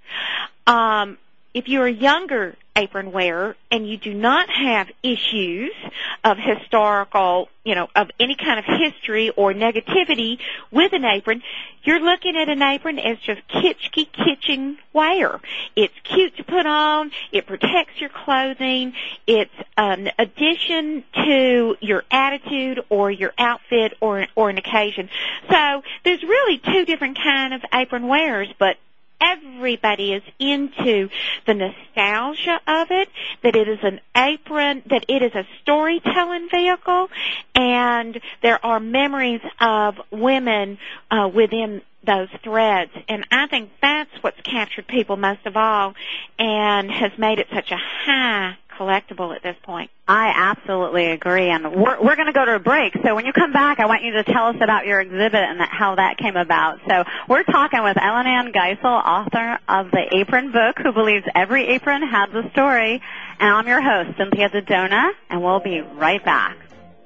Um, if you're a younger apron wearer and you do not have issues of historical, you know, of any kind of history or negativity with an apron, you're looking at an apron as just kitschy kitchen wear. It's cute to put on. It protects your clothing. It's an addition to your attitude or your outfit or, or an occasion. So there's really two different kind of apron wearers, but everybody is into the nostalgia of it, that it is an apron, that it is a storytelling vehicle, and there are memories of women uh, within those threads. And I think that's what's captured people most of all and has made it such a high collectible at this point. I absolutely agree, and we're, we're going to go to a break. So when you come back, I want you to tell us about your exhibit and that, how that came about. So we're talking with Ellen Ann Geisel, author of the Apron book, who believes every apron has a story. And I'm your host, Cynthia Dodona, and we'll be right back.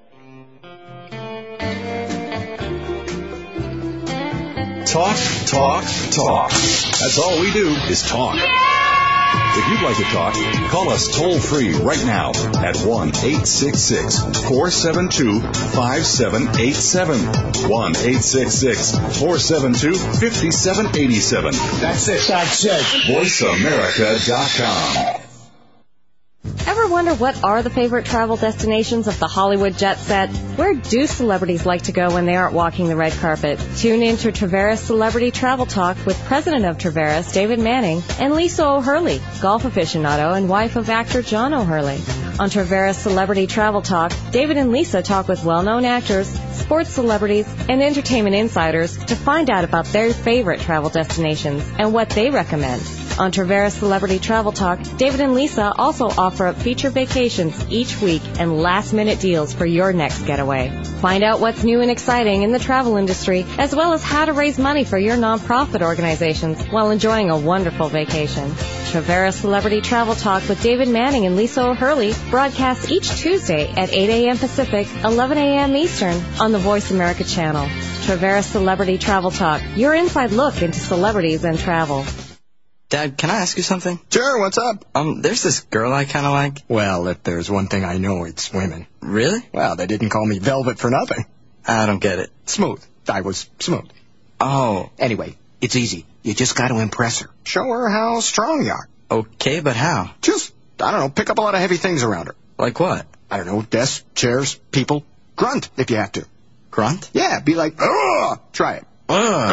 Talk, talk, talk. That's all we do is talk. If you'd like to talk, call us toll-free right now at one eight six six, four seven two, five seven eight seven. one eight six six, four seven two, five seven eight seven. That's it. That's it. voice america dot com. Ever wonder what are the favorite travel destinations of the Hollywood jet set? Where do celebrities like to go when they aren't walking the red carpet? Tune in to Traveras Celebrity Travel Talk with President of Traveras, David Manning, and Lisa O'Hurley, golf aficionado and wife of actor John O'Hurley. On Traveras Celebrity Travel Talk, David and Lisa talk with well-known actors, sports celebrities, and entertainment insiders to find out about their favorite travel destinations and what they recommend. On Traveras Celebrity Travel Talk, David and Lisa also offer up feature vacations each week and last-minute deals for your next getaway. Find out what's new and exciting in the travel industry, as well as how to raise money for your nonprofit organizations while enjoying a wonderful vacation. Traveras Celebrity Travel Talk with David Manning and Lisa O'Hurley broadcasts each Tuesday at eight a.m. Pacific, eleven a.m. Eastern on the Voice America channel. Traveras Celebrity Travel Talk, your inside look into celebrities and travel. Dad, can I ask you something? Sure, what's up? Um, there's this girl I kind of like. Well, if there's one thing I know, it's women. Really? Well, they didn't call me Velvet for nothing. I don't get it. Smooth. I was smooth. Oh. Anyway, it's easy. You just got to impress her. Show her how strong you are. Okay, but how? Just, I don't know, pick up a lot of heavy things around her. Like what? I don't know, desks, chairs, people. Grunt, if you have to. Grunt? Yeah, be like, ugh! Try it. Ugh.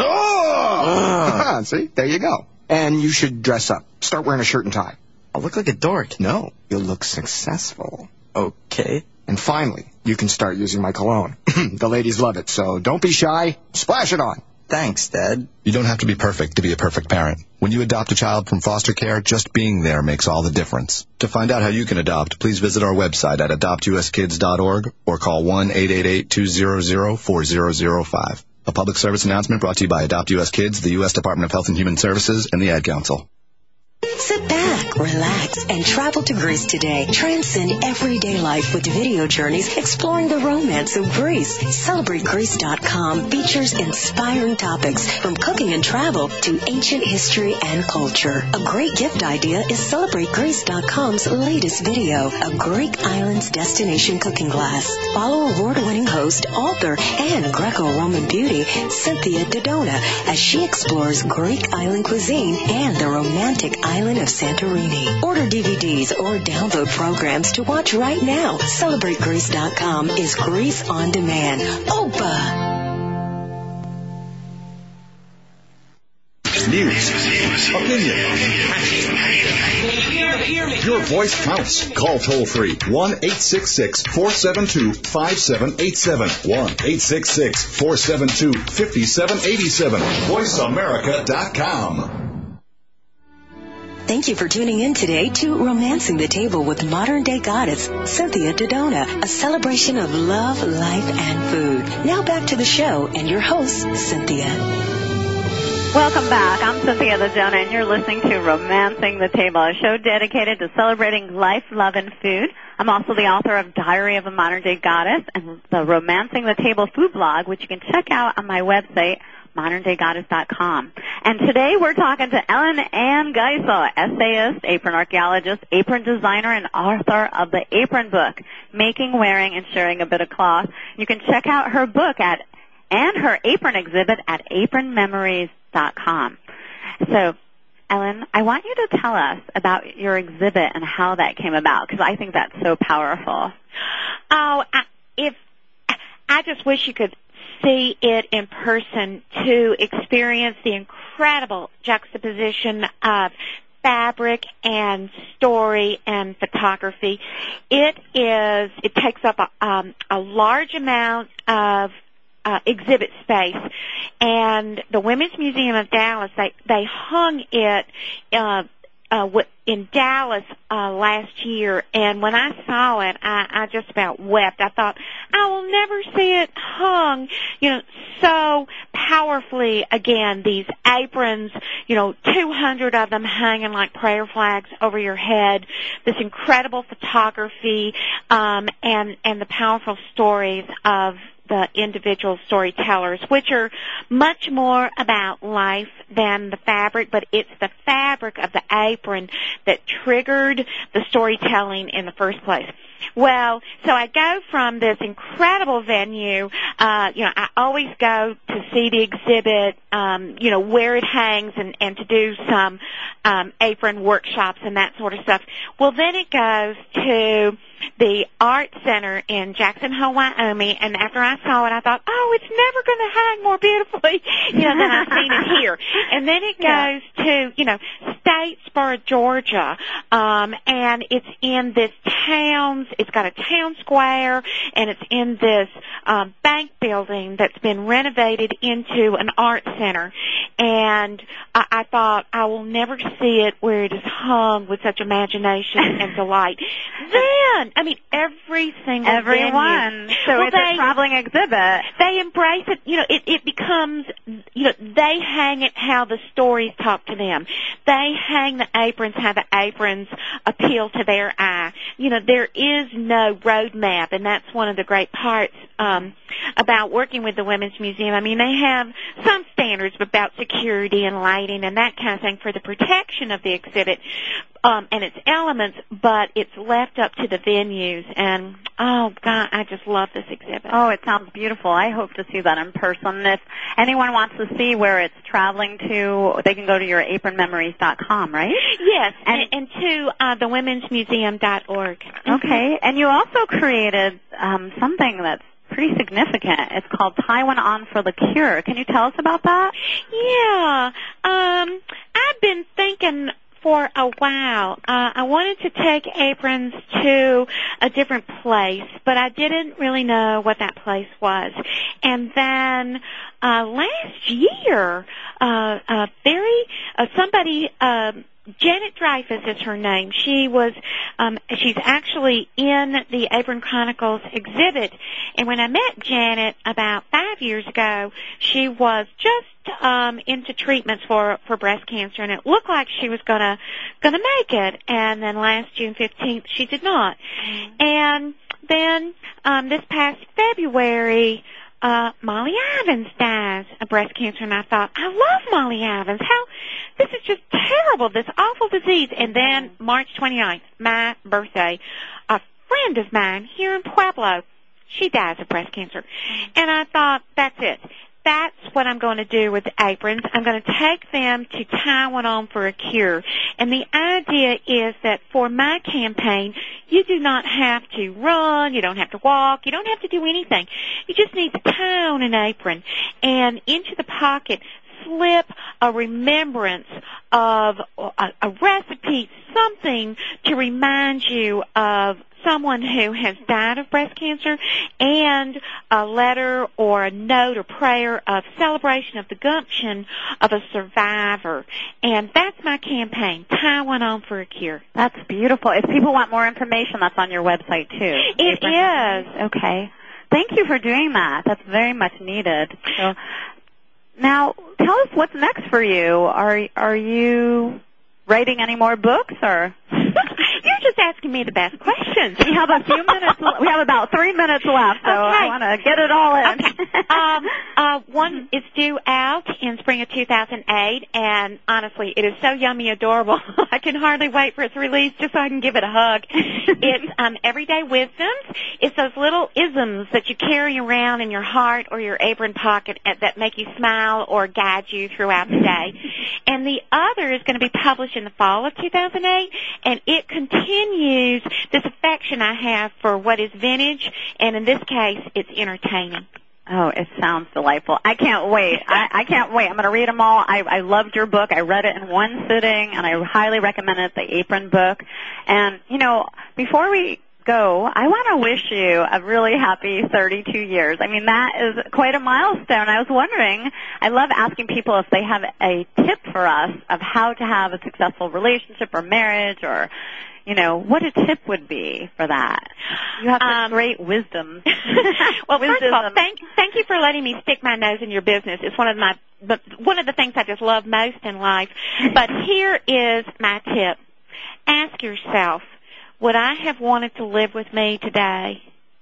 Ugh! See, there you go. And you should dress up. Start wearing a shirt and tie. I'll look like a dork. No, you'll look successful. Okay. And finally, you can start using my cologne. The ladies love it, so don't be shy. Splash it on. Thanks, Dad. You don't have to be perfect to be a perfect parent. When you adopt a child from foster care, just being there makes all the difference. To find out how you can adopt, please visit our website at adopt u s kids dot org or call one eight eight eight, two hundred, four thousand five. A public service announcement brought to you by Adopt U S Kids, the U S Department of Health and Human Services, and the Ad Council. Sit back, relax, and travel to Greece today. Transcend everyday life with video journeys exploring the romance of Greece. Celebrate Greece dot com features inspiring topics from cooking and travel to ancient history and culture. A great gift idea is Celebrate Greece dot com's latest video, a Greek Islands Destination Cooking Class. Follow award-winning host, author, and Greco-Roman beauty, Cynthia Dodona, as she explores Greek island cuisine and the romantic island of Santorini. Order D V Ds or download programs to watch right now. Celebrate Greece dot com is Greece on demand. Opa! News, opinion, your voice counts. Call toll free one eight six six, four seven two, five seven eight seven. one eight six six, four seven two, five seven eight seven. voice america dot com. Thank you for tuning in today to Romancing the Table with modern-day goddess Cynthia Dodona, a celebration of love, life, and food. Now back to the show and your host, Cynthia. Welcome back. I'm Cynthia Dodona, and you're listening to Romancing the Table, a show dedicated to celebrating life, love, and food. I'm also the author of Diary of a Modern-Day Goddess and the Romancing the Table food blog, which you can check out on my website, modern day goddess dot com. And today we're talking to Ellen Ann Geisel, essayist, apron archaeologist, apron designer, and author of the Apron Book, Making, Wearing, and Sharing a Bit of Cloth. You can check out her book at and her apron exhibit at apron memories dot com. So, Ellen, I want you to tell us about your exhibit and how that came about, because I think that's so powerful. Oh, I, if I just wish you could see it in person to experience the incredible juxtaposition of fabric and story and photography. It is, it takes up a, um, a large amount of uh, exhibit space, and the Women's Museum of Dallas, they, they hung it uh, uh, in Dallas uh, last year, and when I saw it, I, I just about wept. I thought, I will never see it hung, you know, so powerfully again. These aprons, you know, two hundred of them hanging like prayer flags over your head. This incredible photography, um, and and the powerful stories of the individual storytellers, which are much more about life than the fabric, but it's the fabric of the apron that triggered the storytelling in the first place. Well, so I go from this incredible venue, uh, you know, I always go to see the exhibit, um, you know, where it hangs and, and to do some um, apron workshops and that sort of stuff. Well, then it goes to the Art Center in Jackson Hole, Wyoming, and after I saw it, I thought, oh, it's never going to hang more beautifully, you know, than I've seen it here. And then it goes yeah. to, you know, Statesboro, Georgia, um, and it's in this town's, it's got a town square, and it's in this uh, bank building that's been renovated into an art center. And I, I thought, I will never see it where it is hung with such imagination and delight. Then, I mean, every single Everyone. venue. So well, it's they, a traveling exhibit. They embrace it. You know, it, it becomes, you know, they hang it how the stories talk to them. They hang the aprons how the aprons appeal to their eye. You know, there is no road map, and that's one of the great parts um, about working with the Women's Museum. I mean, they have some standards about security and lighting and that kind of thing for the protection of the exhibit um, and its elements, but it's left up to the venues. And, oh, God, I just love this exhibit. Oh, it sounds beautiful. I hope to see that in person. If anyone wants to see where it's traveling to, they can go to your apron memories dot com, right? Yes, and, and to uh, the women's museum dot org. Okay, and you also created um, something that's pretty significant. It's called Tie One On for the Cure. Can you tell us about that? Yeah, um, I've been thinking for a while. Uh, I wanted to take aprons to a different place, but I didn't really know what that place was. And then uh, last year, uh, uh, very uh, somebody. Uh, Janet Dreyfus is her name. She was, um, she's actually in the Apron Chronicles exhibit. And when I met Janet about five years ago, she was just um, into treatments for for breast cancer, and it looked like she was gonna gonna make it. And then last June fifteenth, she did not. Mm-hmm. And then um, this past February. Uh, Molly Ivins dies of breast cancer, and I thought, I love Molly Ivins. How, this is just terrible, this awful disease. And then March twenty-ninth, my birthday, a friend of mine here in Pueblo, she dies of breast cancer. And I thought, that's it. That's what I'm going to do with the aprons. I'm going to take them to Tie One On for a Cure. And the idea is that for my campaign, you do not have to run, you don't have to walk, you don't have to do anything. You just need to tie on an apron and into the pocket slip a remembrance of a, a recipe, something to remind you of someone who has died of breast cancer, and a letter or a note or prayer of celebration of the gumption of a survivor. And that's my campaign, Tie One On for a Cure. That's beautiful. If people want more information, that's on your website, too. It is. Okay. Thank you for doing that. That's very much needed. So, now, tell us what's next for you. Are are you writing any more books, or? You're just asking me the best questions. We have a few minutes. We have about three minutes left, so okay. I want to get it all in. Okay. um, uh, one is due out in spring of two thousand eight, and honestly, it is so yummy, adorable. I can hardly wait for its release just so I can give it a hug. It's um, Everyday Wisdoms. It's those little isms that you carry around in your heart or your apron pocket that make you smile or guide you throughout the day. And the other is going to be published in the fall of two thousand eight, and it continues this affection I have for what is vintage, and in this case, it's entertaining. Oh, it sounds delightful. I can't wait. I, I can't wait. I'm going to read them all. I, I loved your book. I read it in one sitting, and I highly recommend it, the Apron book. And, you know, before we go, I want to wish you a really happy thirty-two years. I mean, that is quite a milestone. I was wondering, I love asking people if they have a tip for us of how to have a successful relationship or marriage, or, you know, what a tip would be for that. You have such um, great wisdom. Well, first of all, thank, thank you for letting me stick my nose in your business. It's one of my, one of the things I just love most in life. But here is my tip. Ask yourself, would I have wanted to live with me today?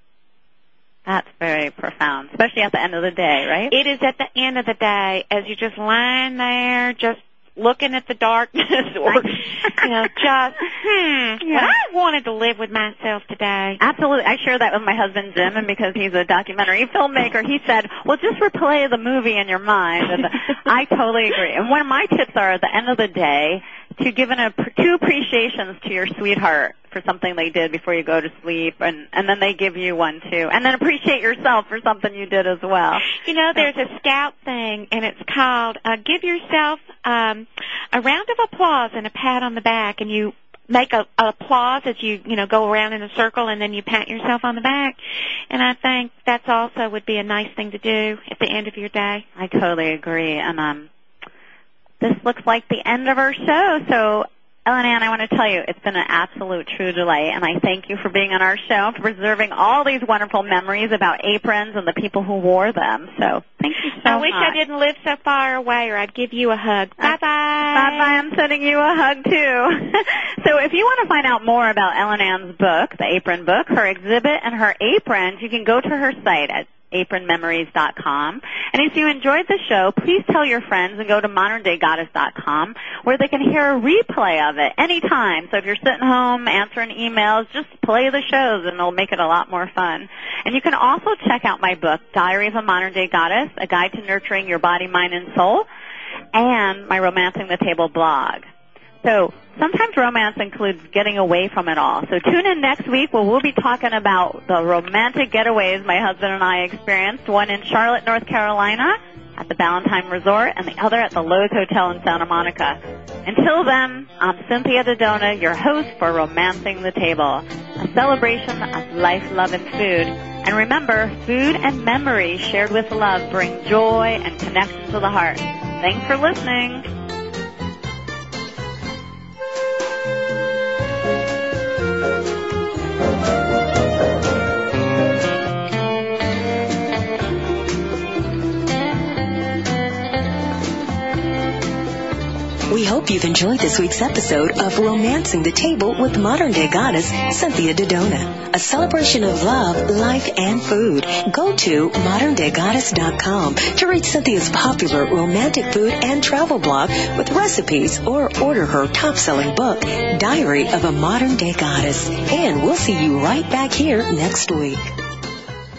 That's very profound, especially at the end of the day, right? It is at the end of the day, as you're just lying there, just looking at the darkness, or, you know, just, hmm, yeah. Would I have wanted to live with myself today? Absolutely. I share that with my husband, Jim, and because he's a documentary filmmaker, he said, well, just replay the movie in your mind. And I totally agree. And one of my tips are, at the end of the day, to give an, two appreciations to your sweetheart for something they did before you go to sleep, and, and then they give you one, too. And then appreciate yourself for something you did as well. You know, there's a Scout thing, and it's called uh, give yourself um, a round of applause and a pat on the back, and you make a, a applause as you, you know, go around in a circle and then you pat yourself on the back. And I think that's also would be a nice thing to do at the end of your day. I totally agree. And um, this looks like the end of our show. So, Ellen Ann, I want to tell you, it's been an absolute true delight, and I thank you for being on our show, for preserving all these wonderful memories about aprons and the people who wore them. So, thank you so I wish much. I didn't live so far away, or I'd give you a hug. Bye-bye. Bye-bye. I'm sending you a hug, too. So, if you want to find out more about Ellen Ann's book, the Apron Book, her exhibit, and her aprons, you can go to her site at apron memories dot com. And if you enjoyed the show, please tell your friends and go to modern day goddess dot com where they can hear a replay of it anytime. So if you're sitting home answering emails, just play the shows and it'll make it a lot more fun. And you can also check out my book, Diary of a Modern Day Goddess, A Guide to Nurturing Your Body, Mind, and Soul, and my Romancing the Table blog. So sometimes romance includes getting away from it all. So tune in next week where we'll be talking about the romantic getaways my husband and I experienced, one in Charlotte, North Carolina at the Ballantyne Resort and the other at the Lowe's Hotel in Santa Monica. Until then, I'm Cynthia Dodona, your host for Romancing the Table, a celebration of life, love, and food. And remember, food and memories shared with love bring joy and connection to the heart. Thanks for listening. We hope you've enjoyed this week's episode of Romancing the Table with Modern Day Goddess Cynthia Dodona, a celebration of love, life, and food. Go to modern day goddess dot com to read Cynthia's popular romantic food and travel blog with recipes or order her top-selling book, Diary of a Modern Day Goddess. And we'll see you right back here next week.